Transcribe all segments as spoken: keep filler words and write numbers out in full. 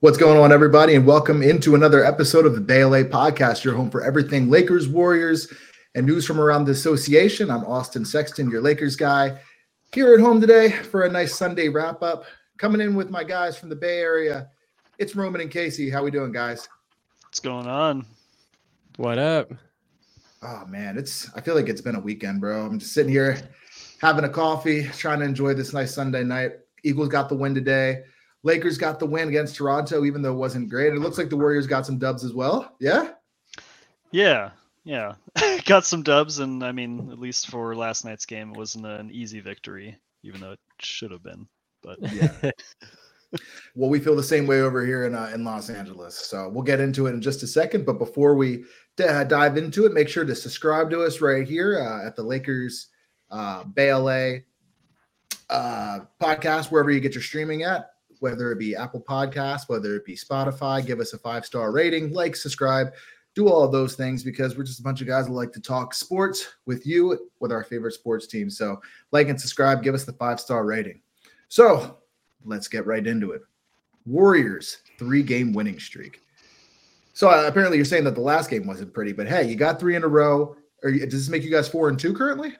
What's going on, everybody, and welcome into another episode of the Bay L A Podcast, your home for everything Lakers, Warriors, and news from around the association. I'm Austin Sexton, your Lakers guy, here at home today for a nice Sunday wrap-up. Coming in with my guys from the Bay Area, it's Roman and Casey. How we doing, guys? What's going on? What up? Oh, man, it's. I feel like it's been a weekend, bro. I'm just sitting here having a coffee, trying to enjoy this nice Sunday night. Eagles got the win today. Lakers got the win against Toronto, even though it wasn't great. It looks like the Warriors got some dubs as well. Yeah? Yeah, yeah. Got some dubs, and I mean, at least for last night's game, it wasn't an easy victory, even though it should have been. But yeah. Well, we feel the same way over here in uh, in Los Angeles. So we'll get into it in just a second. But before we d- dive into it, make sure to subscribe to us right here uh, at the Lakers uh, Bay L A uh, podcast, wherever you get your streaming at. Whether it be Apple Podcasts, whether it be Spotify, give us a five-star rating, like, subscribe, do all of those things because we're just a bunch of guys that like to talk sports with you, with our favorite sports team. So like and subscribe, give us the five-star rating. So let's get right into it. Warriors, three-game winning streak. So uh, apparently you're saying that the last game wasn't pretty, but hey, you got three in a row. Or does this make you guys four and two currently?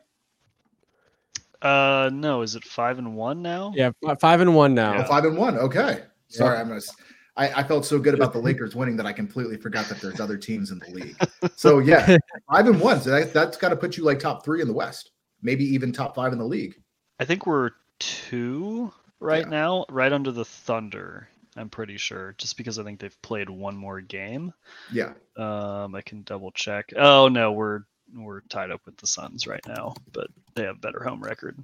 uh, no, is it five and one now? Yeah, five and one now. Oh, five and one. Okay. Sorry, I'm gonna. I, I felt so good about the Lakers winning that I completely forgot that there's other teams in the league. So yeah, five and one. So that, that's got to put you like top three in the West, maybe even top five in the league. I think we're two right Yeah. now, right under the Thunder. I'm pretty sure, just because I think they've played one more game. Yeah. Um, I can double check. Oh no, we're we're tied up with the Suns right now, but they have better home record.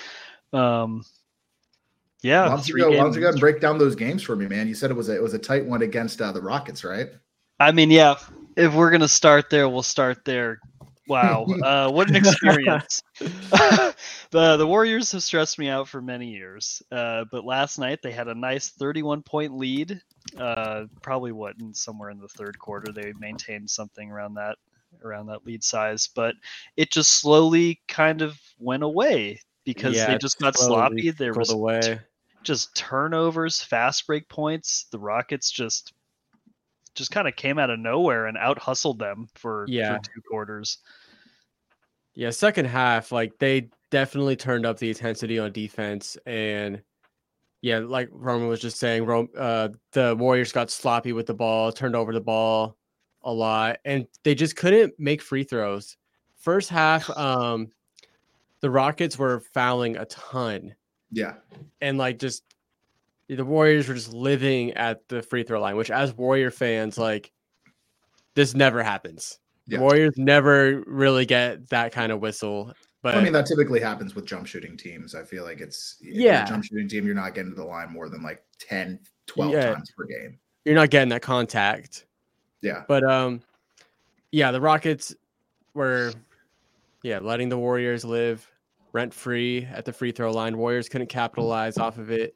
Um, yeah. Why don't you three go? Why don't games. you go ahead and break down those games for me, man? You said it was a it was a tight one against uh, the Rockets, right? I mean, yeah, if we're going to start there, we'll start there. Wow. Uh, what an experience. the the Warriors have stressed me out for many years. Uh, but last night they had a nice thirty-one point lead. Uh, probably what in somewhere in the third quarter they maintained something around that around that lead size, but it just slowly kind of went away because Yeah, they just got slowly sloppy. There was trickled away. just turnovers, fast break points. The Rockets just just kind of came out of nowhere and out hustled them for, Yeah. for two quarters. Yeah, second half, like they definitely turned up the intensity on defense, and yeah, like Roman was just saying, Rom- uh, the Warriors got sloppy with the ball, turned over the ball a lot, and they just couldn't make free throws. First half, um, the Rockets were fouling a ton, Yeah. and like just the Warriors were just living at the free throw line, which as Warrior fans, like this never happens. The Yeah. Warriors never really get that kind of whistle. But I mean, that typically happens with jump shooting teams. I feel like it's if you're a Yeah. jump shooting team, you're not getting to the line more than like ten, twelve Yeah. times per game. you're not getting that contact. Yeah. But um, yeah, the Rockets were, yeah, letting the Warriors live rent free at the free throw line. Warriors couldn't capitalize off of it,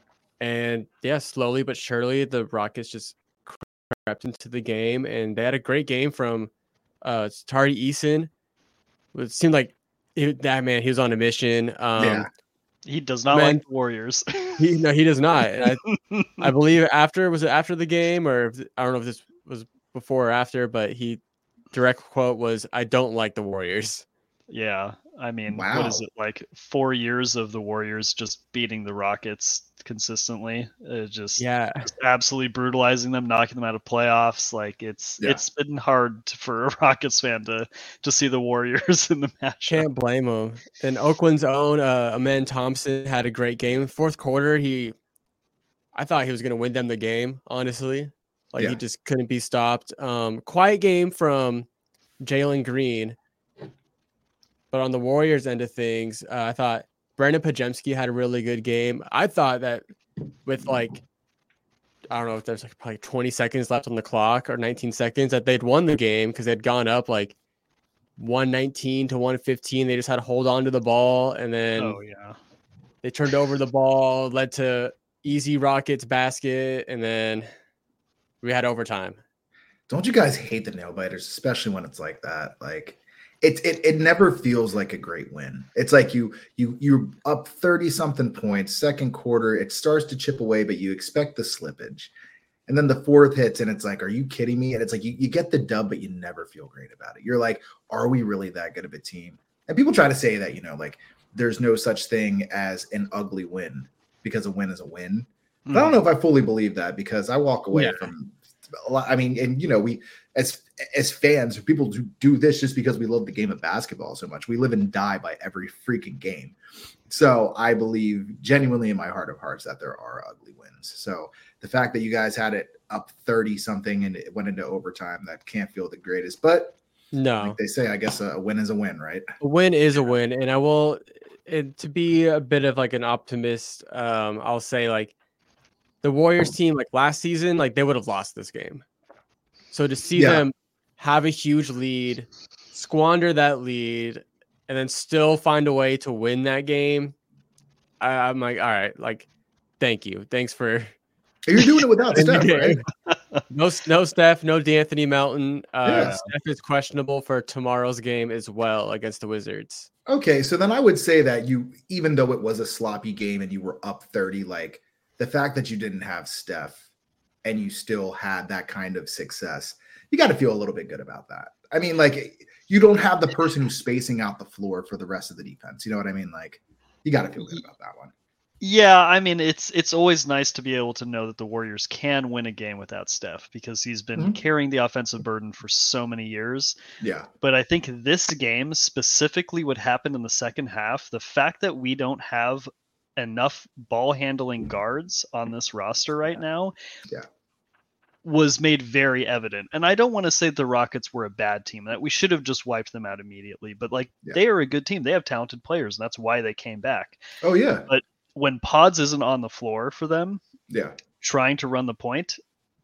and yeah, slowly but surely, the Rockets just crept into the game, and they had a great game from uh Tari Eason. It seemed like it, that man, he was on a mission. Um, Yeah. He does not Man. like the Warriors. he no, he does not. And I, I believe after was it after the game or if, I don't know if this was before or after, but he direct quote was, "I don't like the Warriors." Yeah, I mean, what is Wow. it, like four years of the Warriors just beating the Rockets consistently? Uh, just, Yeah, just absolutely brutalizing them, knocking them out of playoffs. Like it's Yeah. it's been hard to, for a Rockets fan to to see the Warriors in the match. can't blame him. And Oakland's own uh, Amen Thompson had a great game. Fourth quarter, he, I thought he was going to win them the game. Honestly, like Yeah. he just couldn't be stopped. Um, quiet game from Jalen Green, but on the Warriors end of things, uh, I thought Brandon Pajemski had a really good game. I thought that with like, I don't know if there's like probably twenty seconds left on the clock or nineteen seconds that they'd won the game because they'd gone up like one nineteen to one fifteen. They just had to hold on to the ball, and then Oh yeah, they turned over the ball, led to easy Rockets basket, and then we had overtime. Don't you guys hate the nail biters, especially when it's like that? Like it, it it never feels like a great win. It's like you you you're up thirty something points, second quarter, it starts to chip away, but you expect the slippage. And then the fourth hits, and it's like, are you kidding me? And it's like, you, you get the dub, but you never feel great about it. You're like, are we really that good of a team? And people try to say that, you know, like there's no such thing as an ugly win because a win is a win. But mm. I don't know if I fully believe that because I walk away yeah. from a lot. I mean, and, you know, we as as fans, people do, do this just because we love the game of basketball so much. We live and die by every freaking game. So I believe genuinely in my heart of hearts that there are ugly wins. So the fact that you guys had it up thirty something and it went into overtime, that can't feel the greatest. But no, like they say, I guess a win is a win, right? A win is a win. And I will, it, to be a bit of like an optimist, um, I'll say like the Warriors team, like last season, like they would have lost this game. So to see yeah. them have a huge lead, squander that lead, and then still find a way to win that game, I, I'm like, all right, like, thank you. Thanks for... You're doing it without Steph, right? No, no Steph, no D'Anthony Melton. Uh, Yeah. Steph is questionable for tomorrow's game as well against the Wizards. Okay, so then I would say that you, even though it was a sloppy game and you were up thirty, like the fact that you didn't have Steph and you still had that kind of success, you got to feel a little bit good about that. I mean, like you don't have the person who's spacing out the floor for the rest of the defense. You know what I mean? Like you got to feel good about that one. Yeah, I mean, it's it's always nice to be able to know that the Warriors can win a game without Steph because he's been mm-hmm. carrying the offensive burden for so many years. Yeah. But I think this game, specifically what happened in the second half, the fact that we don't have enough ball handling guards on this roster right now yeah. was made very evident. And I don't want to say the Rockets were a bad team, that we should have just wiped them out immediately. But like yeah. they are a good team. They have talented players, and that's why they came back. Oh, yeah. But when Pods isn't on the floor for them, yeah, trying to run the point,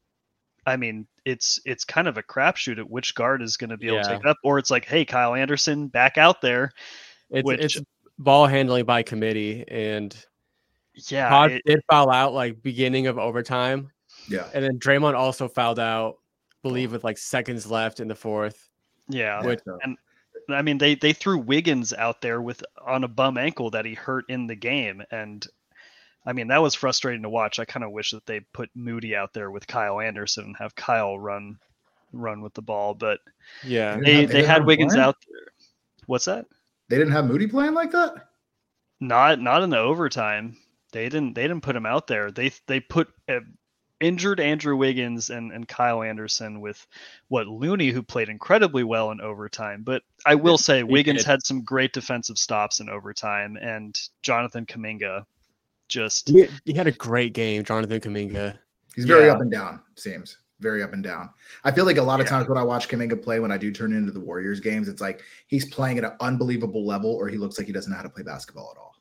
I mean, it's it's kind of a crapshoot at which guard is going to be able yeah. to take it up, or it's like, hey, Kyle Anderson, back out there. It's which, it's ball handling by committee, and yeah, Pods it, did foul out like beginning of overtime. Yeah, and then Draymond also fouled out, I believe, with like seconds left in the fourth. Yeah, which, and I mean, they, they threw Wiggins out there with on a bum ankle that he hurt in the game. And I mean, that was frustrating to watch. I kind of wish that they put Moody out there with Kyle Anderson and have Kyle run, run with the ball. But yeah, they, have, they, they had Wiggins playing? out there. What's that? They didn't have Moody playing like that? Not, not in the overtime. They didn't, they didn't put him out there. They, they put a, injured Andrew Wiggins and, and Kyle Anderson with what Looney, who played incredibly well in overtime. But I will say he Wiggins did. had some great defensive stops in overtime, and Jonathan Kuminga just he, he had a great game. Jonathan Kuminga. He's very Yeah. up and down, seems very up and down. I feel like a lot of Yeah. times when I watch Kuminga play, when I do turn into the Warriors games, it's like he's playing at an unbelievable level, or he looks like he doesn't know how to play basketball at all.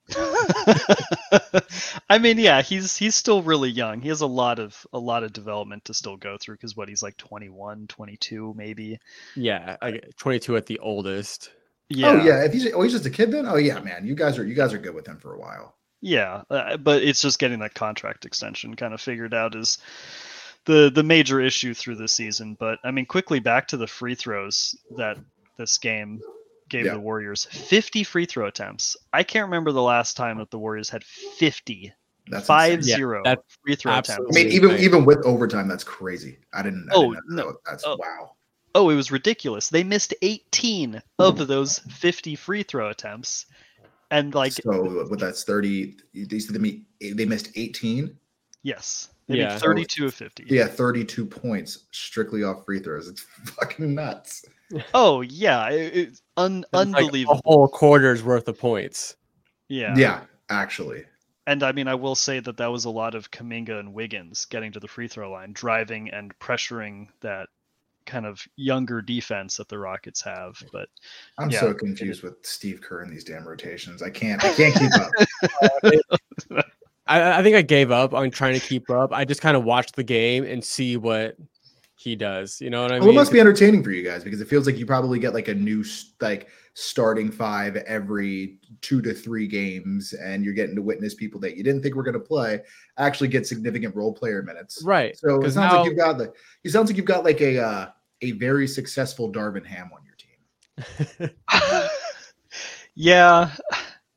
I mean, yeah, he's he's still really young. He has a lot of a lot of development to still go through because what he's like twenty-one, twenty-two maybe. Yeah, like twenty-two at the oldest. Yeah. Oh yeah, if he's oh he's just a kid then. Oh yeah, man, you guys are you guys are good with him for a while. Yeah, uh, but it's just getting that contract extension kind of figured out is the the major issue through the season. But I mean, quickly back to the free throws that this game gave Yeah. the Warriors. fifty free throw attempts. I can't remember the last time that the Warriors had fifty. That's Five insane. Yeah, zero that's free throw absolutely- attempts. I mean, even Right. even with overtime, that's crazy. I didn't. I Oh, didn't no. know. That's Oh. wow. Oh, it was ridiculous. They missed eighteen of those fifty free throw attempts. And like, So, but that's thirty. They said they meet- they missed eighteen. yes, they Yeah. made thirty-two of fifty. Yeah, thirty-two points strictly off free throws. It's fucking nuts. Oh yeah, it, it's un- It's like unbelievable. a whole quarter's worth of points. Yeah. Yeah, actually. And I mean, I will say that that was a lot of Kuminga and Wiggins getting to the free throw line, driving and pressuring that kind of younger defense that the Rockets have. But I'm Yeah. so confused with Steve Kerr and these damn rotations. I can't. I can't keep up. I, I think I gave up on trying to keep up. I just kind of watched the game and see what he does. You know what I Well, it mean? must be entertaining for you guys because it feels like you probably get like a new like starting five every two to three games, and you're getting to witness people that you didn't think were going to play actually get significant role player minutes. Right. So it 'Cause sounds now- like you've got the. It sounds like you've got like a uh, a very successful Darvin Ham on your team. yeah,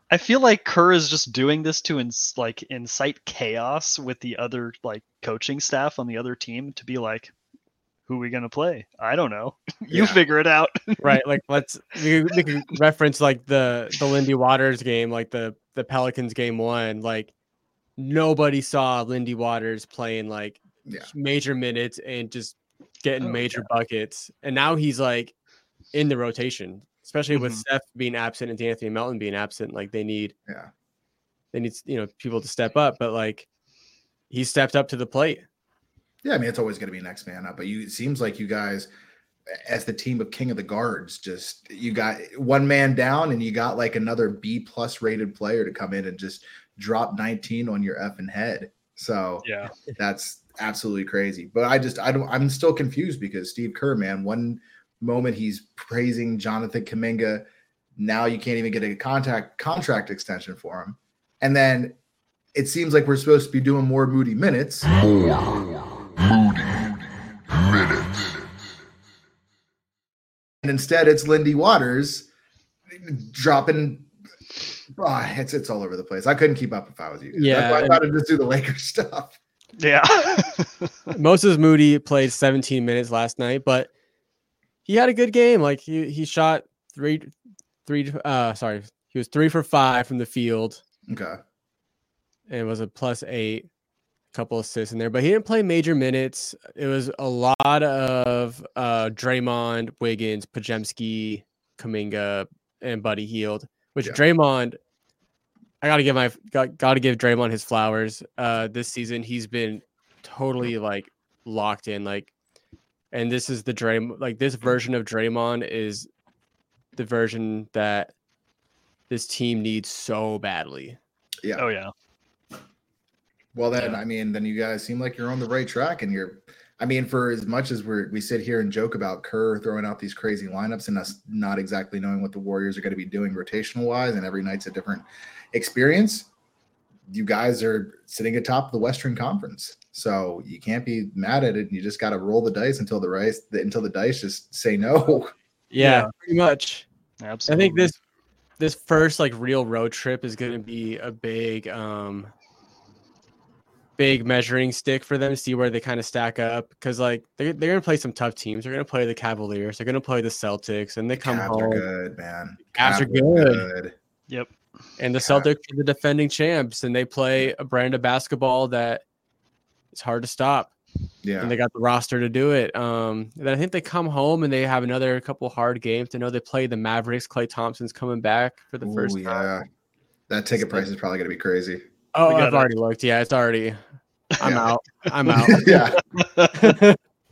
I feel like Kerr is just doing this to ins- like incite chaos with the other like coaching staff on the other team to be like, who are we gonna play? I don't know. you Yeah. figure it out. Right. Like let's we, we can reference like the the Lindy Waters game, like the the Pelicans game one. Like nobody saw Lindy Waters playing like Yeah. major minutes and just getting Oh, major buckets. And now he's like in the rotation, especially with Mhm. Steph being absent and D'Anthony Melton being absent. Like they need Yeah. they need you know people to step up, but like he stepped up to the plate. Yeah, I mean, it's always going to be next man up, but you, it seems like you guys, as the team of king of the guards, just you got one man down and you got like another B plus rated player to come in and just drop nineteen on your effing head. So Yeah. that's absolutely crazy. But I just, I don't, I'm still confused because Steve Kerr, man, one moment he's praising Jonathan Kuminga. Now you can't even get a contact contract extension for him. And then it seems like we're supposed to be doing more Moody minutes. More Moody minutes. And instead, it's Lindy Waters dropping. Oh, it's it's all over the place. I couldn't keep up if I was you. Yeah, That's why I and- thought I'd just do the Lakers stuff. Yeah. Moses Moody played seventeen minutes last night, but he had a good game. Like he he shot three three uh sorry, he was three for five from the field Okay. and it was a plus eight, couple assists in there, but he didn't play major minutes. It was a lot of uh Draymond, Wiggins, Pajemski, Kuminga, and Buddy Hield, which Yeah. Draymond I gotta give my got, gotta give Draymond his flowers. Uh, this season he's been totally like locked in. Like, and this is the Draymond. Like this version of Draymond is the version that this team needs so badly. Yeah. Oh yeah. Well, then, Yeah. I mean, then you guys seem like you're on the right track, and you're. I mean, for as much as we're we sit here and joke about Kerr throwing out these crazy lineups and us not exactly knowing what the Warriors are going to be doing rotational wise, and every night's a different experience. You guys are sitting atop the Western Conference, so you can't be mad at it. You just got to roll the dice until the dice until the dice just say no. Yeah, Yeah. pretty much. Absolutely. I think this this first like real road trip is going to be a big um big measuring stick for them to see where they kind of stack up, because like they they're going to play some tough teams. They're going to play the Cavaliers. They're going to play the Celtics, and they come Cavs home. are good, man. Cavs are good. Yep. And the Yeah. Celtics are the defending champs, and they play a brand of basketball that it's hard to stop. Yeah. And they got the roster to do it. Um, and I think they come home and they have another couple hard games. I know they play the Mavericks. Klay Thompson's coming back for the Ooh, first time. yeah. That ticket price is probably going to be crazy. Oh, We I've gotta- already looked. Yeah, it's already. I'm Yeah. out. I'm out. yeah.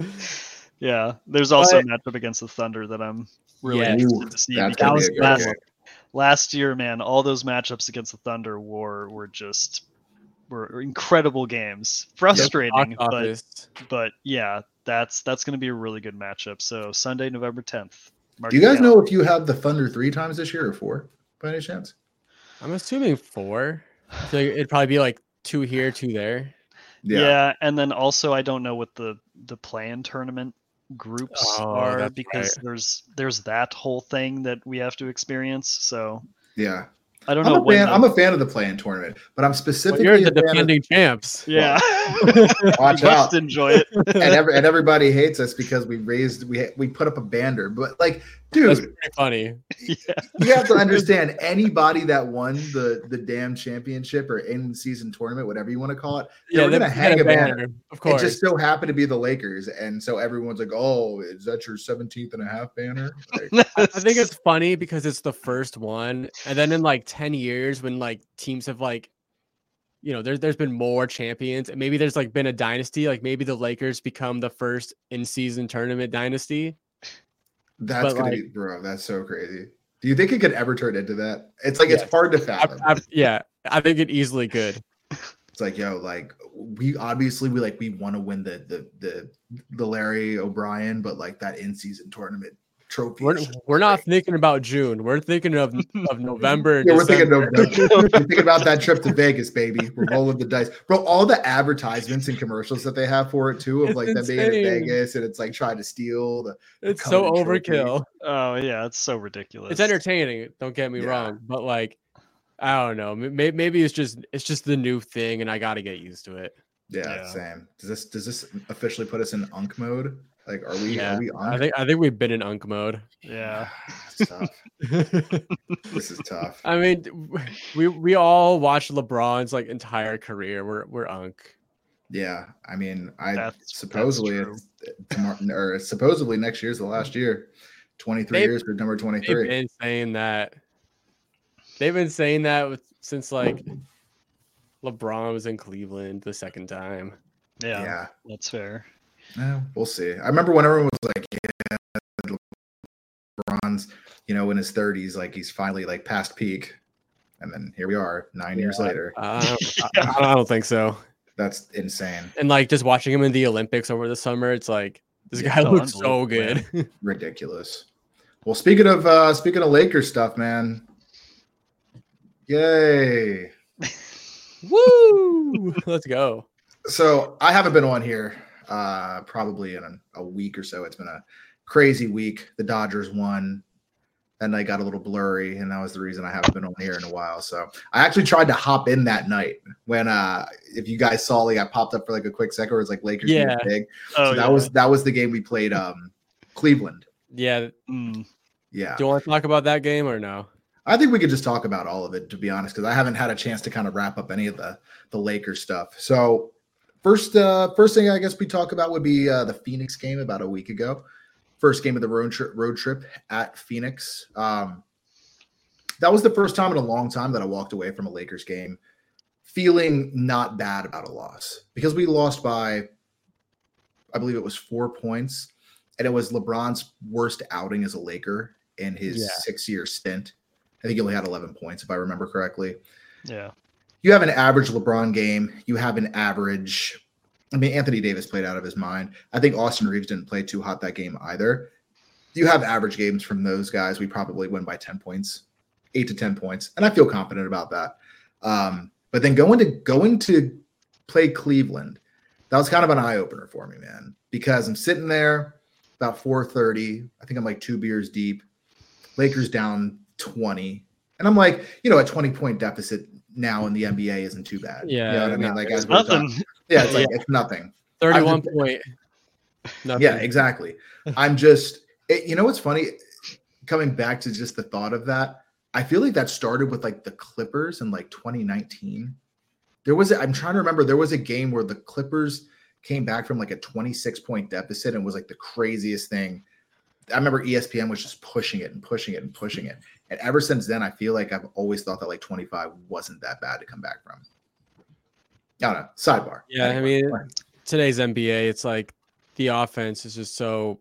Yeah. There's also But- a matchup against the Thunder that I'm really Yeah. interested Ooh, to see. that's because gonna be a was good last, game. last year, man, all those matchups against the Thunder were were just were incredible games. Frustrating, Box but office. but yeah, that's that's going to be a really good matchup. So Sunday, November tenth. Do you guys know if you have the Thunder three times this year or four by any chance? I'm assuming four. I feel like it'd probably be like two here, two there. Yeah. and then also I don't know what the the play-in tournament groups Oh, are, that's because there's there's that whole thing that we have to experience. So Yeah. I don't I'm know a, when fan, the- I'm a fan of the play-in tournament, but I'm Well, specifically you're the a fan of- defending champs. yeah. Watch You out. must enjoy it. and, every, and everybody hates us because we raised we we put up a banner. But like, That's dude, pretty funny. Yeah. you have to understand anybody that won the the damn championship or in season tournament, whatever you want to call it, they Yeah, were they gonna they hang had a banner. Of It course. just so happened to be the Lakers, and so everyone's like, "Oh, is that your seventeenth and a half banner?" Like, I I think it's funny because it's the first one, and then in like ten years, when like teams have like, you know, there's there's been more champions, and maybe there's like been a dynasty, like maybe the Lakers become the first in-season tournament dynasty. that's But, gonna like- be, bro. That's so crazy. Do you think it could ever turn into that? It's like Yes. it's hard to I, fathom. I, yeah, I think it easily could. It's like, yo, like we obviously we like we want to win the the the the Larry O'Brien, but like that in season tournament trophy. We're is just we're not great. thinking about June. We're thinking of of November. Yeah, we're thinking December. November. We're thinking about that trip to Vegas, baby. We're rolling the dice, bro. All the advertisements and commercials that they have for it too, of It's like them being in insane. Vegas, and it's like trying to steal the. It's so Coveted trophy. overkill. Oh yeah, it's so ridiculous. It's entertaining. Don't get me Yeah. wrong, but like I don't know. Maybe, maybe it's just it's just the new thing, and I got to get used to it. Yeah, Yeah. same. Does this does this officially put us in Unk mode? Like, are we Yeah, are we I Unk? think I think we've been in Unk mode. Yeah. It's tough. This is tough. I mean, we we all watched LeBron's like entire career. We're we're Unk. Yeah, I mean, I That's- that's supposedly true. it's tomorrow or supposedly next year's the last year. twenty-three They've- years for number They've twenty-three. been saying that. They've been saying that with, since like LeBron was in Cleveland the second time. Yeah, Yeah. that's fair. Yeah, we'll see. I remember when everyone was like, yeah, LeBron's, you know, in his thirties, like he's finally like past peak. And then here we are nine years Yeah. later. Uh, I, don't, I, I don't think so. That's insane. And like just watching him in the Olympics over the summer, it's like this Yeah, guy so looks so unbelievable, good. Ridiculous. Well, speaking of uh speaking of Lakers stuff, man. Yay. Woo! Let's go. So I haven't been on here uh probably in a, a week or so. It's been a crazy week. The Dodgers won, and I got a little blurry, and that was the reason I haven't been on here in a while. So I actually tried to hop in that night when uh if you guys saw, like I popped up for like a quick second where it's like Lakers Yeah. big. Oh, So that yeah. was that was the game we played um Cleveland. Yeah. Mm. Yeah. Do you want to talk about that game or no? I think we could just talk about all of it, to be honest, because I haven't had a chance to kind of wrap up any of the the Lakers stuff. So first, uh, first thing I guess we talk about would be uh, the Phoenix game about a week ago. First game of the road trip, road trip at Phoenix. Um, that was the first time in a long time that I walked away from a Lakers game feeling not bad about a loss, because we lost by, I believe it was four points, and it was LeBron's worst outing as a Laker in his Yeah. six-year stint. I think he only had eleven points, if I remember correctly. Yeah. You have an average LeBron game. You have an average. I mean, Anthony Davis played out of his mind. I think Austin Reeves didn't play too hot that game either. You have average games from those guys. We probably win by ten points, eight to ten points, and I feel confident about that. Um, but then going to going to play Cleveland, that was kind of an eye opener for me, man, because I'm sitting there about four thirty. I think I'm like two beers deep. Lakers down twenty. And I'm like, you know, a twenty point deficit now in the N B A isn't too bad. Yeah, You know what I mean? no, Like, It's as we're nothing. talking- yeah, it's like, it's nothing. thirty-one point. Nothing. Yeah, exactly. I'm just, it, you know, what's funny? Coming back to just the thought of that, I feel like that started with like the Clippers in like twenty nineteen. There was, a, I'm trying to remember, there was a game where the Clippers came back from like a twenty-six point deficit and was like the craziest thing. I remember E S P N was just pushing it and pushing it and pushing it. And ever since then, I feel like I've always thought that like twenty-five wasn't that bad to come back from. I don't know. Sidebar. Yeah, I Anyway. mean, today's N B A, it's like the offense is just so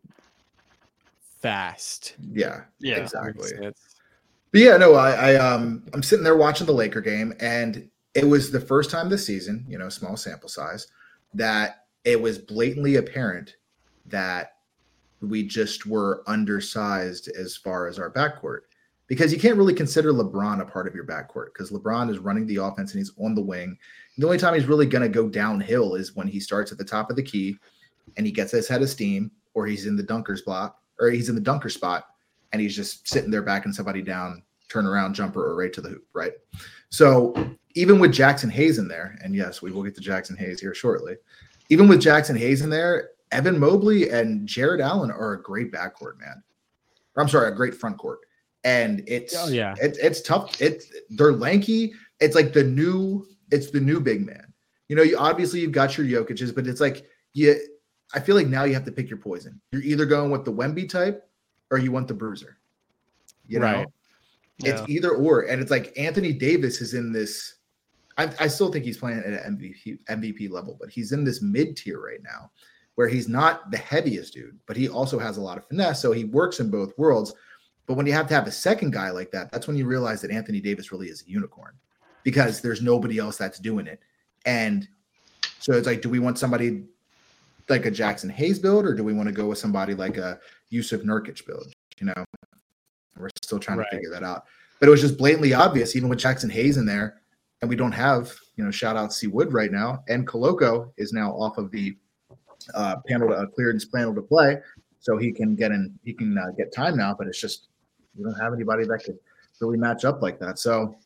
fast. yeah, Yeah. exactly. It's- But yeah, no, I, I um I'm sitting there watching the Laker game, and it was the first time this season, you know, small sample size, that it was blatantly apparent that we just were undersized as far as our backcourt. Because you can't really consider LeBron a part of your backcourt, because LeBron is running the offense and he's on the wing. The only time he's really going to go downhill is when he starts at the top of the key and he gets his head of steam, or he's in the dunker spot, or he's in the dunker spot, and he's just sitting there backing somebody down, turn around jumper, or right to the hoop, right? So even with Jackson Hayes in there, and yes, we will get to Jackson Hayes here shortly. Even with Jackson Hayes in there, Evan Mobley and Jared Allen are a great backcourt, man. Or, I'm sorry, a great front court. And it's Oh, yeah. it, it's tough. It's they're lanky. It's like the new, it's the new big man. You know, you obviously you've got your Jokic's, but it's like you I feel like now you have to pick your poison. You're either going with the Wemby type or you want the bruiser. You know, Right. Yeah. it's either or. And it's like Anthony Davis is in this. I, I still think he's playing at an M V P M V P level, but he's in this mid tier right now where he's not the heaviest dude, but he also has a lot of finesse. So he works in both worlds. But when you have to have a second guy like that, that's when you realize that Anthony Davis really is a unicorn, because there's nobody else that's doing it. And so it's like, do we want somebody like a Jackson Hayes build, or do we want to go with somebody like a Yusuf Nurkic build? You know, we're still trying Right. to figure that out. But it was just blatantly obvious, even with Jackson Hayes in there, and we don't have, you know, shout out C Wood right now, and Koloko is now off of the uh, panel, to, uh, clearance panel to play, so he can get in, he can uh, get time now. But it's just we don't have anybody that could really match up like that. So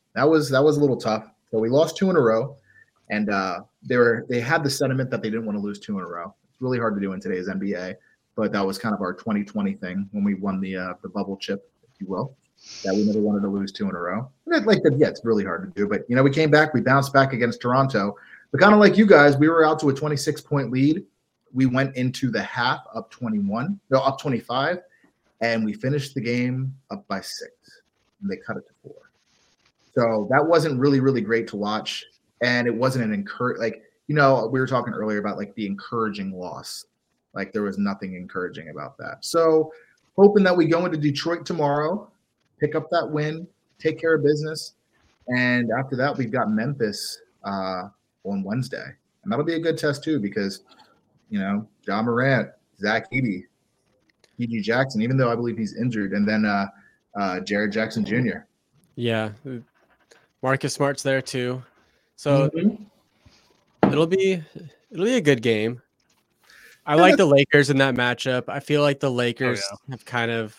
that was that was a little tough. So we lost two in a row, and uh, they were they had the sentiment that they didn't want to lose two in a row. It's really hard to do in today's N B A, but that was kind of our twenty twenty thing when we won the uh, the bubble chip, if you will. That we never wanted to lose two in a row. And like yeah, it's really hard to do, but you know we came back, we bounced back against Toronto, but kind of like you guys, we were out to a twenty-six point lead. We went into the half up twenty-one, no, up twenty-five, and we finished the game up by six, and they cut it to four. So that wasn't really, really great to watch. And it wasn't an encourage, like, you know, we were talking earlier about like the encouraging loss. Like there was nothing encouraging about that. So hoping that we go into Detroit tomorrow, pick up that win, take care of business. And after that, we've got Memphis uh, on Wednesday. And that'll be a good test too, because, you know, Ja Morant, Zach Edey, P G Jackson, even though I believe he's injured, and then uh, uh, Jared Jackson Junior Yeah. Marcus Smart's there too. So mm-hmm. it'll be it'll be a good game. I like the Lakers in that matchup. I feel like the Lakers oh, yeah. have kind of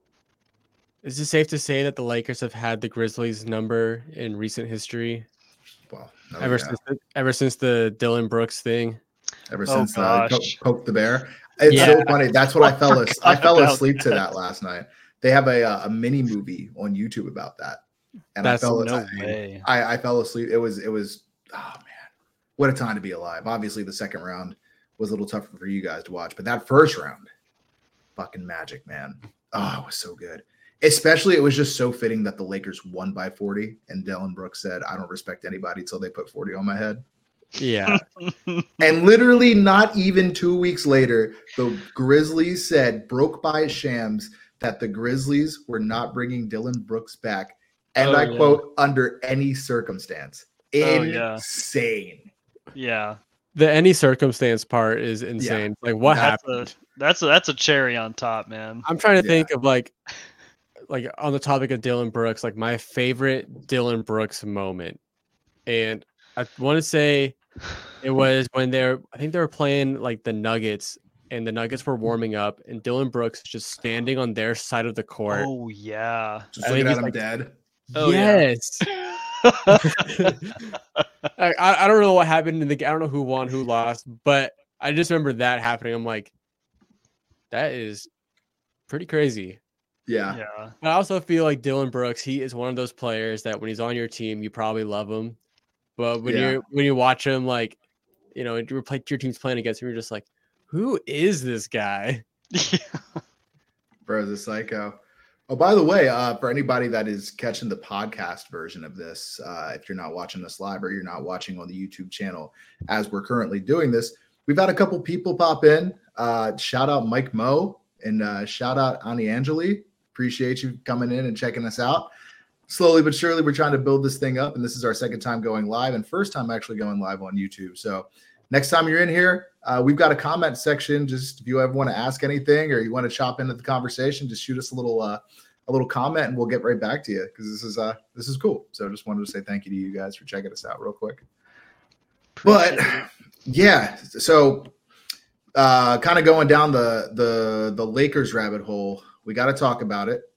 is it safe to say that the Lakers have had the Grizzlies number in recent history? Well, no, ever yeah. since the, ever since the Dylan Brooks thing. Ever oh, since uh, gosh. poke, poke the bear. It's Yeah. so funny. That's what I fell as- I fell about asleep to that. that last night. They have a uh, a mini movie on YouTube about that. And That's I fell No I, way. I, I fell asleep. It was it was oh man, what a time to be alive. Obviously, the second round was a little tougher for you guys to watch, but that first round, fucking magic, man. Oh, it was so good. Especially, it was just so fitting that the Lakers won by forty, and Dylan Brooks said, "I don't respect anybody until they put forty on my head." Yeah. And literally, not even two weeks later, the Grizzlies said, broke by Shams, that the Grizzlies were not bringing Dylan Brooks back. And Oh, I yeah. quote, under any circumstance. Oh, yeah. Insane. Yeah. The any circumstance part is insane. Like what That's happened? a that's a that's a cherry on top, man. I'm trying to Yeah. think of like like on the topic of Dylan Brooks, like my favorite Dylan Brooks moment. And I want to say it was when they're I think they were playing like the Nuggets and the Nuggets were warming up and Dylan Brooks just standing on their side of the court. Oh yeah. Just I looking think at he's him like- dead. Oh, yeah. yes. I, I I don't know what happened in the I don't know who won, who lost, but I just remember that happening. I'm like, that is pretty crazy. Yeah. Yeah. But I also feel like Dylan Brooks, he is one of those players that when he's on your team, you probably love him. But when Yeah. you when you watch him, like, you know, your play, your team's playing against him, you're just like, who is this guy? Bro's a psycho. Oh, by the way, uh, for anybody that is catching the podcast version of this, uh, if you're not watching this live or you're not watching on the YouTube channel as we're currently doing this, we've had a couple people pop in. Uh, shout out Mike Moe and uh, shout out Ani Angeli. Appreciate you coming in and checking us out. Slowly but surely, we're trying to build this thing up, and this is our second time going live and first time actually going live on YouTube. So next time you're in here, uh, we've got a comment section. Just if you ever want to ask anything or you want to chop into the conversation, just shoot us a little uh, a little comment, and we'll get right back to you because this is uh this is cool. So just wanted to say thank you to you guys for checking us out real quick. But yeah, so uh, kind of going down the the the Lakers rabbit hole, we got to talk about it.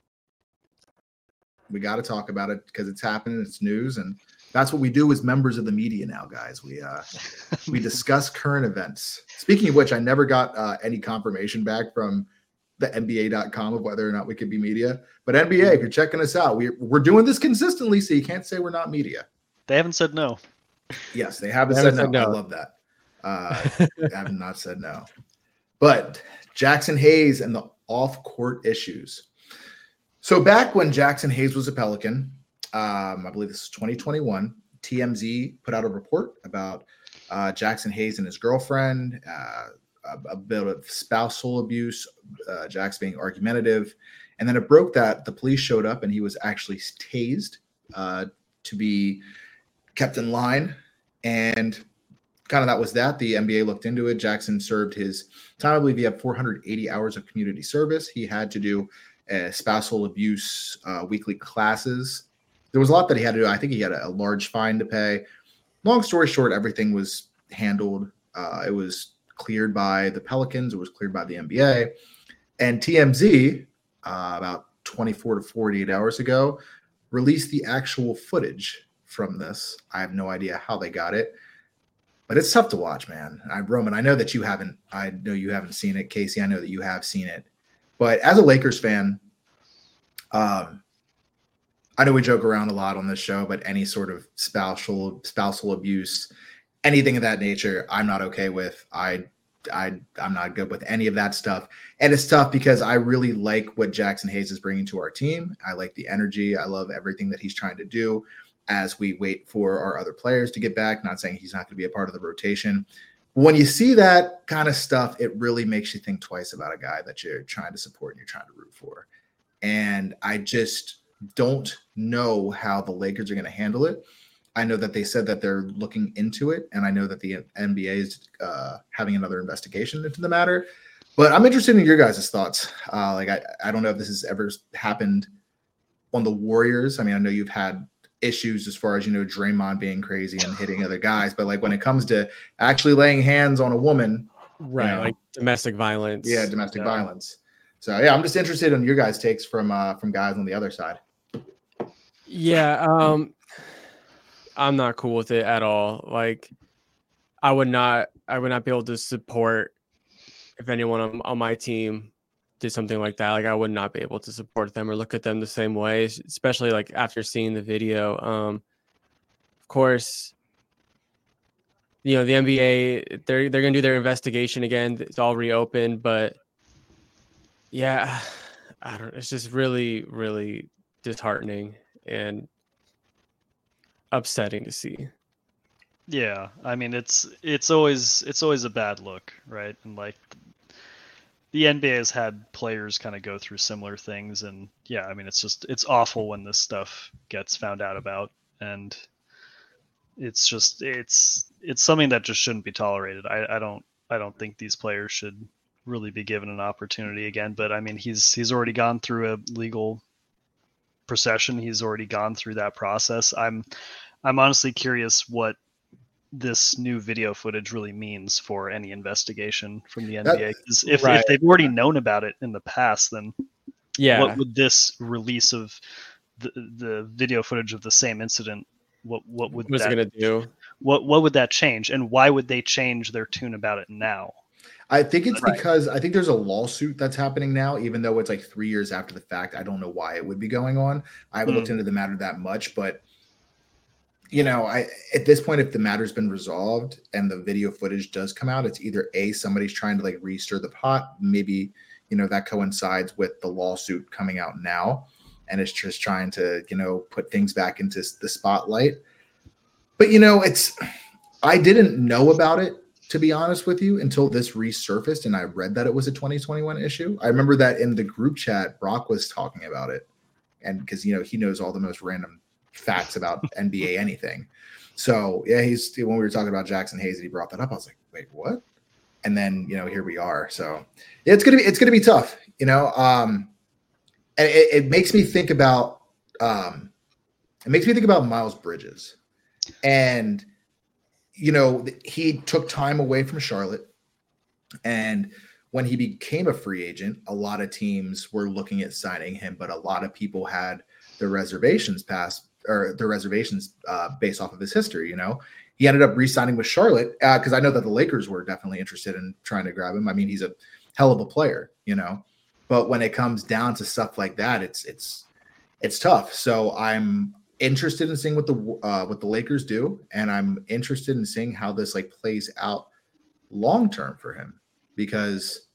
We got to talk about it because it's happening. It's news, and that's what we do as members of the media now, guys. We uh, we discuss current events. Speaking of which, I never got uh, any confirmation back from the N B A dot com of whether or not we could be media. But N B A, if you're checking us out, we're we're doing this consistently, so you can't say we're not media. They haven't said no. Yes, they haven't, They said, haven't no. said I no. love that. Uh, they have not said no. But Jackson Hayes and the off-court issues. So back when Jackson Hayes was a Pelican, um, I believe this is twenty twenty-one, T M Z put out a report about uh, Jackson Hayes and his girlfriend, uh, a, a bit of spousal abuse, uh, Jax being argumentative. And then it broke that the police showed up and he was actually tased uh, to be kept in line. And kind of that was that. The N B A looked into it. Jackson served his time. I believe he had four hundred eighty hours of community service. He had to do uh, spousal abuse uh, weekly classes. There was a lot that he had to do. I think he had a, a large fine to pay. Long story short, everything was handled. Uh, it was cleared by the Pelicans. It was cleared by the N B A. And T M Z, uh, about twenty-four to forty-eight hours ago, released the actual footage from this. I have no idea how they got it, but it's tough to watch, man. I, Roman, I know that you haven't. I know you haven't seen it. Casey, I know that you have seen it. But as a Lakers fan, um, I know we joke around a lot on this show, but any sort of spousal spousal abuse, anything of that nature, I'm not okay with. I, I, I'm not good with any of that stuff. And it's tough because I really like what Jackson Hayes is bringing to our team. I like the energy. I love everything that he's trying to do as we wait for our other players to get back. Not saying he's not going to be a part of the rotation. When you see that kind of stuff, it really makes you think twice about a guy that you're trying to support and you're trying to root for. And I just don't know how the Lakers are going to handle it. I know that they said that they're looking into it, and I know that the N B A is uh, having another investigation into the matter. But I'm interested in your guys' thoughts. Uh, like, I, I don't know if this has ever happened on the Warriors. I mean, I know you've had issues as far as, you know, Draymond being crazy and hitting other guys, but like when it comes to actually laying hands on a woman, right? You know, like domestic violence. Yeah, domestic yeah. violence. So yeah, I'm just interested in your guys' takes from uh, from guys on the other side. Yeah, um, I'm not cool with it at all. Like, I would not, I would not be able to support if anyone on, on my team did something like that. Like, I would not be able to support them or look at them the same way, especially like after seeing the video. Um, of course, you know, the N B A, they're they're gonna do their investigation again. It's all reopened, but yeah, I don't. It's just really, really disheartening and upsetting to see. Yeah, I mean it's it's always it's always a bad look, right? And like the N B A has had players kind of go through similar things, and yeah, I mean it's just it's awful when this stuff gets found out about, and it's just it's it's something that just shouldn't be tolerated. I, I don't I don't think these players should really be given an opportunity again. But I mean he's he's already gone through a legal procession. He's already gone through that process. I'm I'm honestly curious what this new video footage really means for any investigation from the N B A. Because if, right. if they've already known about it in the past, then yeah, what would this release of the, the video footage of the same incident, what what would what's that it gonna do? What what would that change, and why would they change their tune about it now? I think it's Right. because I think there's a lawsuit that's happening now, even though it's like three years after the fact. I don't know why it would be going on. I haven't Hmm. looked into the matter that much, but you know, I at this point, if the matter's been resolved and the video footage does come out, it's either A, somebody's trying to like re-stir the pot. Maybe, you know, that coincides with the lawsuit coming out now, and it's just trying to, you know, put things back into the spotlight. But you know, it's I didn't know about it, to be honest with you, until this resurfaced and I read that it was a twenty twenty-one issue. I remember that in the group chat, Brock was talking about it. And because, you know, he knows all the most random facts about N B A anything. So, yeah, he's when we were talking about Jackson Hayes, he brought that up. I was like, wait, what? And then, you know, here we are. So, yeah, it's going to be it's going to be tough, you know. Um, and it, it makes me think about um, it makes me think about Miles Bridges. And you know, he took time away from Charlotte. And when he became a free agent, a lot of teams were looking at signing him, but a lot of people had their reservations passed or their reservations uh, based off of his history. You know, he ended up re-signing with Charlotte because uh, I know that the Lakers were definitely interested in trying to grab him. I mean, he's a hell of a player, you know, but when it comes down to stuff like that, it's, it's, it's tough. So I'm interested in seeing what the uh, what the Lakers do, and I'm interested in seeing how this like plays out long term for him, because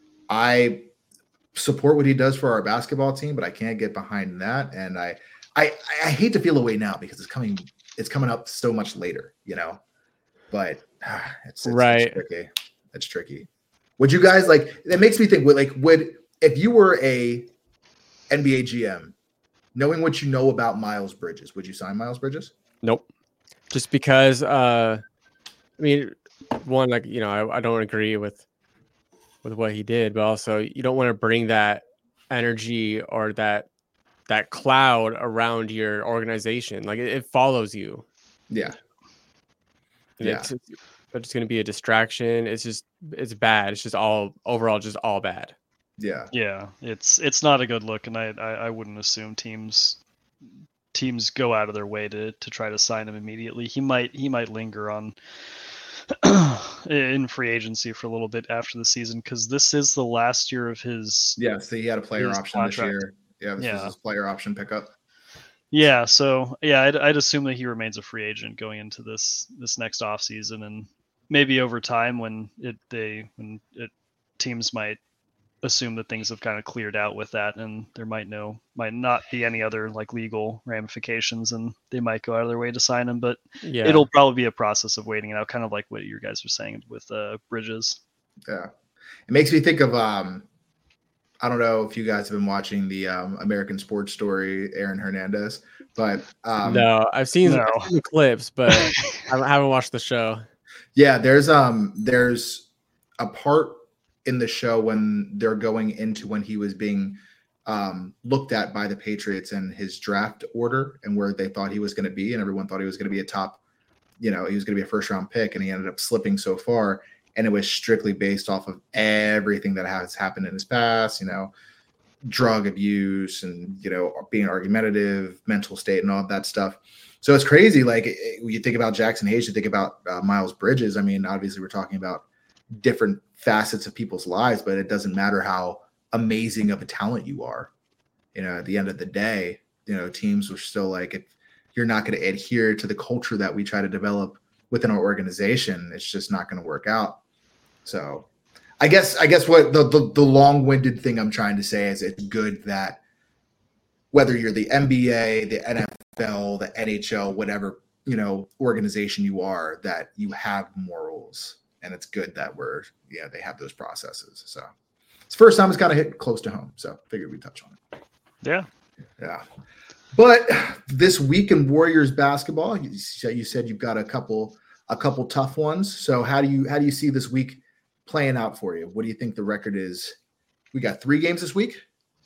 I support what he does for our basketball team, but I can't get behind that, and I I I hate to feel away now because it's coming it's coming up so much later, you know. But ah, it's, it's right, it's tricky. It's tricky. Would you guys like? It makes me think. Would like would if you were a N B A G M, knowing what you know about Miles Bridges, would you sign Miles Bridges? Nope. Just because, uh, I mean, one, like, you know, I, I don't agree with with what he did, but also you don't want to bring that energy or that that cloud around your organization. Like it, it follows you. Yeah. And Yeah. It's, it's, it's just going to be a distraction. It's just, it's bad. It's just all overall, just all bad. Yeah. Yeah, it's it's not a good look, and I, I I wouldn't assume teams teams go out of their way to to try to sign him immediately. He might he might linger on in free agency for a little bit after the season because this is the last year of his. Yeah, so he had a player his option contract. this year. Yeah, this Yeah. was his player option pickup. Yeah, so yeah, I'd, I'd assume that he remains a free agent going into this this next offseason, and maybe over time when it they when it teams might assume that things have kind of cleared out with that, and there might no might not be any other like legal ramifications, and they might go out of their way to sign him. But Yeah, it'll probably be a process of waiting it out, kind of like what you guys were saying with uh, Bridges. Yeah, it makes me think of um, I don't know if you guys have been watching the um, American Sports Story, Aaron Hernandez, but um, no, I've seen, No. I've seen the clips, but I haven't- I haven't watched the show. yeah, there's um, there's a part in the show when they're going into when he was being um, looked at by the Patriots and his draft order and where they thought he was going to be, and everyone thought he was going to be a top, you know, he was going to be a first round pick, and he ended up slipping so far. And it was strictly based off of everything that has happened in his past, you know, drug abuse and, you know, being argumentative, mental state and all of that stuff. So it's crazy. Like it, when you think about Jackson Hayes, you think about uh, Miles Bridges. I mean, obviously we're talking about different facets of people's lives, but it doesn't matter how amazing of a talent you are. You know, at the end of the day, you know, teams were still like, if you're not going to adhere to the culture that we try to develop within our organization, it's just not going to work out. So I guess, I guess what the, the, the long-winded thing I'm trying to say is it's good that whether you're the N B A, the N F L, the N H L, whatever, you know, organization you are, that you have morals. And it's good that we're, yeah, they have those processes. So it's the first time it's kind of hit close to home. So figured we'd touch on it. Yeah. Yeah. But this week in Warriors basketball, you, you said you've got a couple, a couple tough ones. So how do you, how do you see this week playing out for you? What do you think the record is? We got three games this week.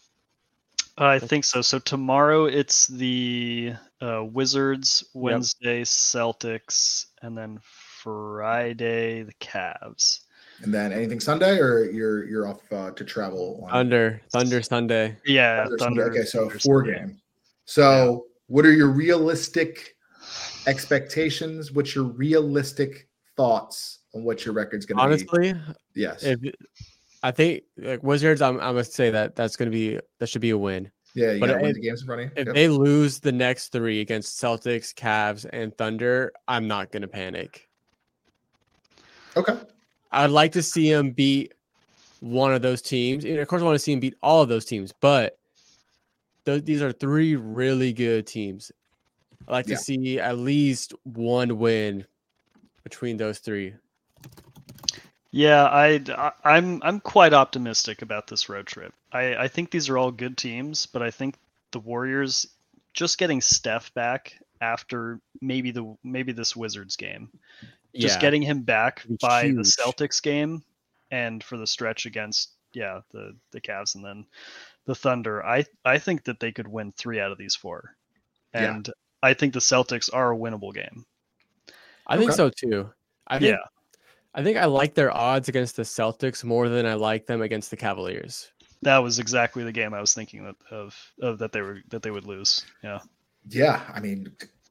I think so. So tomorrow it's the uh, Wizards, Wednesday Celtics, and then Friday the Cavs. And then anything Sunday, or you're you're off uh, to travel on Thunder, Thunder Sunday. Yeah, Thunder, Thunder. Sunday? Okay, so Thunder four Sunday. game. So what are your realistic expectations? What's your realistic thoughts on what your record's going to be? Honestly, Yes. if I think like Wizards, I'm I'm gonna say that that's gonna be that should be a win. yeah, you but got to win if- the games in front of you. If Yep. they lose the next three against Celtics, Cavs, and Thunder, I'm not gonna panic. Okay. I'd like to see them beat one of those teams. And of course, I want to see them beat all of those teams, but th- these are three really good teams. I'd like Yeah. to see at least one win between those three. Yeah, I, I'm I'm quite optimistic about this road trip. I, I think these are all good teams, but I think the Warriors just getting Steph back after maybe the maybe this Wizards game, just Yeah. getting him back Be by the huge. Celtics game, and for the stretch against yeah the the Cavs and then the Thunder. I I think that they could win three out of these four, Yeah. and I think the Celtics are a winnable game. I think Okay. so too. I think, Yeah. I think I like their odds against the Celtics more than I like them against the Cavaliers. That was exactly the game I was thinking that, of of that they were that they would lose. Yeah. Yeah, I mean,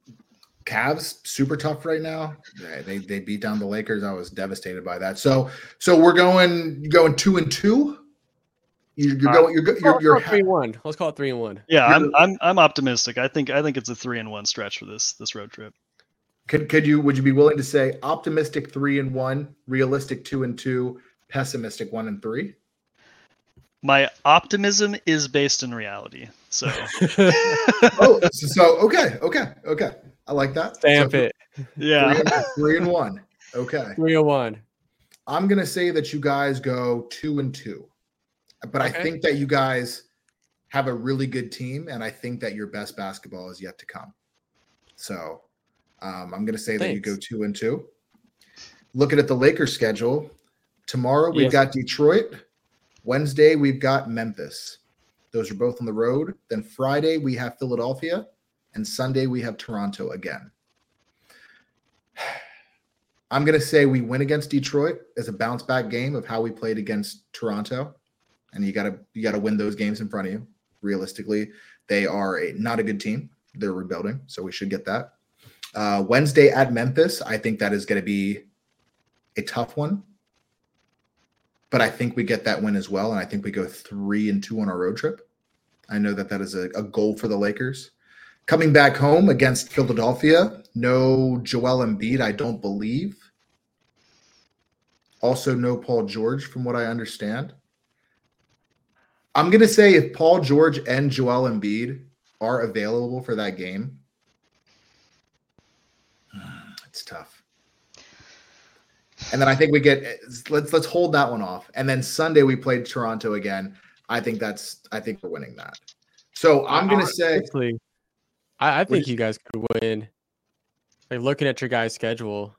Cavs super tough right now. They, they they beat down the Lakers. I was devastated by that. So so we're going going two and two. You're, you're Uh, going. You're go- Let's you're, call you're it three and one. Let's call it three and one. Yeah, I'm You're- I'm I'm optimistic. I think I think it's a three and one stretch for this this road trip. Could could you would you be willing to say optimistic three and one, realistic two and two, pessimistic one and three? My optimism is based in reality. So Oh, so, so okay, okay, okay. I like that. Stamp So it. yeah. Three and, three and one. Okay. Three and one. I'm gonna say that you guys go two and two, but I Okay. think that you guys have a really good team, and I think that your best basketball is yet to come. So um, I'm gonna say that you go Thanks. two and two. Looking at the Lakers schedule, tomorrow we've Yes. got Detroit. Wednesday we've got Memphis. Those are both on the road. Then Friday we have Philadelphia, and Sunday we have Toronto again. I'm going to say we win against Detroit as a bounce back game of how we played against Toronto. And you got to you got to win those games in front of you. Realistically, they are a, not a good team. they're rebuilding, so we should get that. Uh, Wednesday at Memphis, I think that is going to be a tough one, but I think we get that win as well, and I think we go three and two on our road trip. I know that that is a, a goal for the Lakers. Coming back home against Philadelphia, no Joel Embiid, I don't believe. Also, no Paul George, from what I understand. I'm going to say if Paul George and Joel Embiid are available for that game, it's tough. And then I think we get let's let's hold that one off. And then Sunday we played Toronto again. I think that's I think we're winning that. So I'm going to say Honestly, I, I think you guys could win. Like looking at your guys' schedule,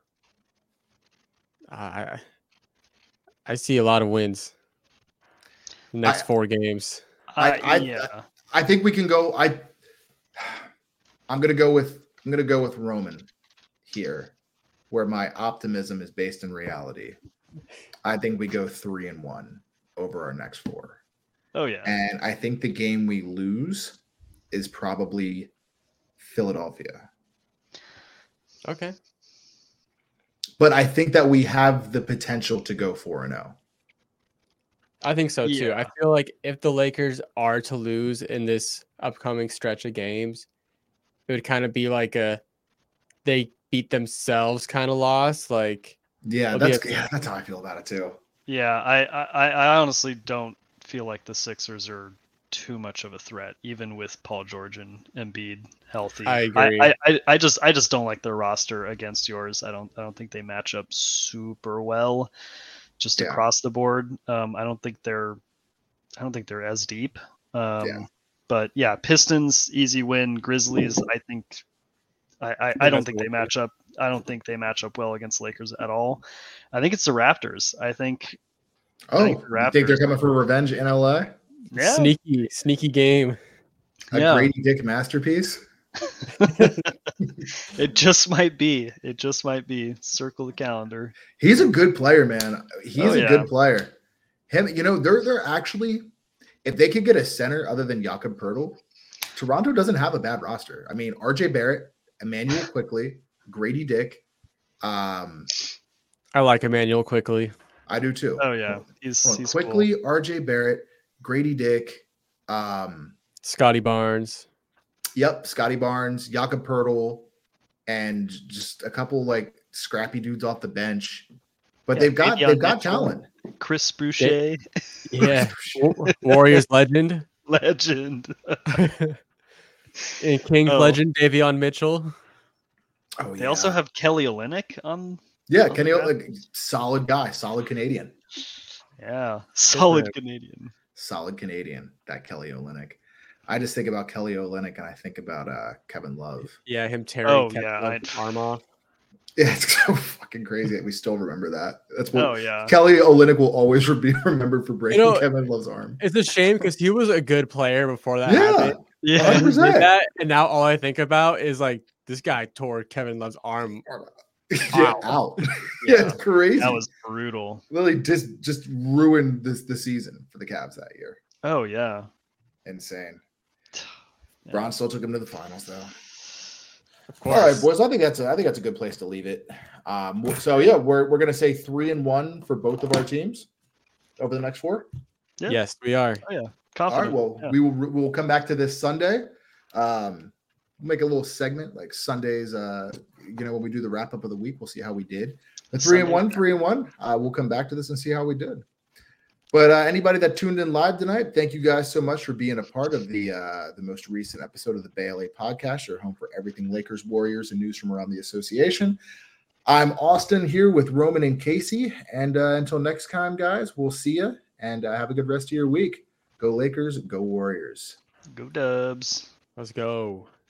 I I see a lot of wins. The next I- four games. I- I, I- yeah. I think we can go. I I'm going to go with I'm going to go with Roman here, where my optimism is based in reality. I think we go three and one over our next four. Oh yeah. And I think the game we lose is probably Philadelphia. Okay. But I think that we have the potential to go four and oh. I think so too. Yeah. I feel like if the Lakers are to lose in this upcoming stretch of games, it would kind of be like a they beat themselves kind of loss. Like Yeah, It'll be that's a- yeah, that's how I feel about it too. Yeah, I, I, I honestly don't feel like the Sixers are too much of a threat, even with Paul George and Embiid healthy. I agree. I, I, I just I just don't like their roster against yours. I don't I don't think they match up super well, just Yeah. across the board. Um, I don't think they're I don't think they're as deep. Um, Yeah. But yeah, Pistons easy win. Grizzlies, I think. I, I, I that's don't think they a- match up. I don't think they match up well against Lakers at all. I think it's the Raptors. I think Oh, think you the think they're Raptors- coming for revenge in L A? yeah, sneaky, sneaky game. A Yeah. Grady Dick masterpiece? it just might be. It just might be. Circle the calendar. He's a good player, man. He's Oh, a yeah. good player. Him, you know, they're they're actually, if they could get a center other than Jakob Pertl, Toronto doesn't have a bad roster. I mean, R J Barrett, Emmanuel Quickly, Grady Dick. Um, I like Emmanuel quickly. I do too. Oh yeah, he's, Hold on. he's Quickly, cool. R J Barrett, Grady Dick. Um, Scotty Barnes. Yep, Scotty Barnes, Jakob Pertl, and just a couple like scrappy dudes off the bench. But Yeah, they've got Davion they've got Mitchell. talent. Chris Boucher, Yeah. Wa- Warriors legend. legend. And Kings Oh. legend Davion Mitchell. Oh, They also have Kelly Olynyk on. yeah, Oh, Kenny, yeah. like, solid guy, solid Canadian, Yeah, solid him. Canadian. solid Canadian. That Kelly Olynyk. I just think about Kelly Olynyk and I think about uh, Kevin Love. Yeah, him tearing Oh, Kevin yeah, Love's I- arm off. Yeah, it's so fucking crazy that we still remember that. That's what Oh yeah. Kelly Olynyk will always be remembered for breaking know, Kevin Love's arm. It's a shame because he was a good player before that Yeah, happened. Yeah. And, he did one hundred percent. that, and now all I think about is like this guy tore Kevin Love's arm. yeah, Ow. out. yeah, it's crazy. That was brutal. Literally just just ruined this the season for the Cavs that year. Oh yeah. Insane. Yeah. Braun still took him to the finals though. Of All right, course. boys. I think that's a, I think that's a good place to leave it. Um, so yeah, we're we're gonna say three and one for both of our teams over the next four. Yeah. Yes, we are. Oh yeah. All Confident. right. Well, Yeah. we will we will come back to this Sunday. Um, we'll make a little segment like Sundays. Uh, you know, when we do the wrap up of the week, we'll see how we did. The three and Sunday one, wrap. three and one. Uh, we'll come back to this and see how we did. But uh, anybody that tuned in live tonight, thank you guys so much for being a part of the uh, the most recent episode of the Bay L A podcast, your home for everything Lakers, Warriors, and news from around the association. I'm Austin here with Roman and Casey. And uh, until next time, guys, we'll see you and uh, have a good rest of your week. Go Lakers, go Warriors. Go Dubs. Let's go.